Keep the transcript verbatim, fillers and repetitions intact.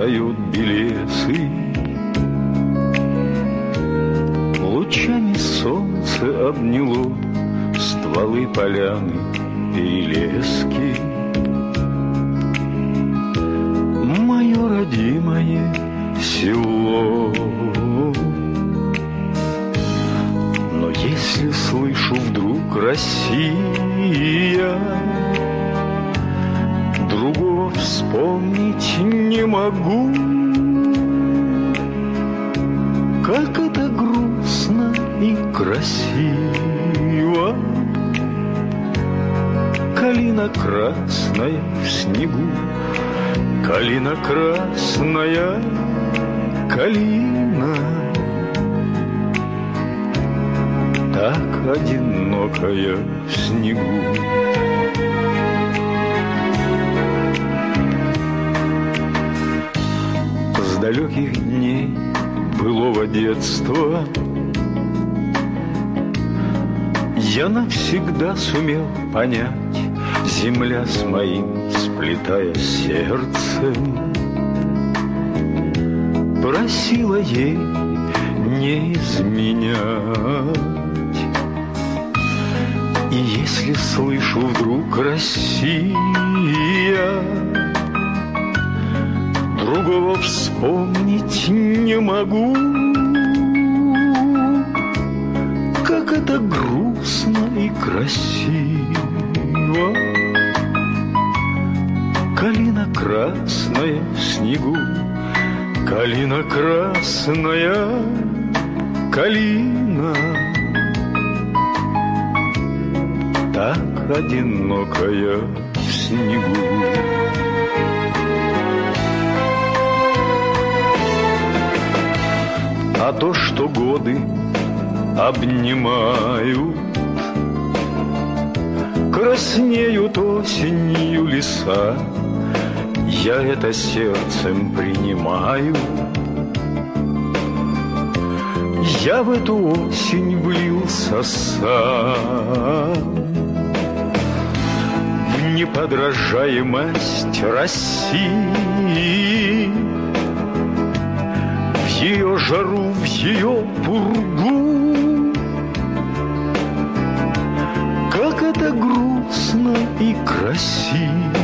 встает белесый. Лучами солнце обняло стволы поляны и лески. Мое родимое село. Но если слышу вдруг Россия, другого вспомнить не могу. Как это грустно и красиво, калина красная в снегу, калина красная, калина, так одинокая в снегу. С далеких дней былого детства я навсегда сумел понять, земля с моим сплетая сердцем, просила ей не изменять. И если слышу вдруг Россия, другого вспомнить не могу. Как это грустно и красиво, калина красная в снегу, калина красная, калина, так одинокая в снегу. А то, что годы обнимают, краснеют осенью леса, я это сердцем принимаю. Я в эту осень влился сам в неподражаемость России, в ее жару, в ее пургу. Как это грустно и красиво,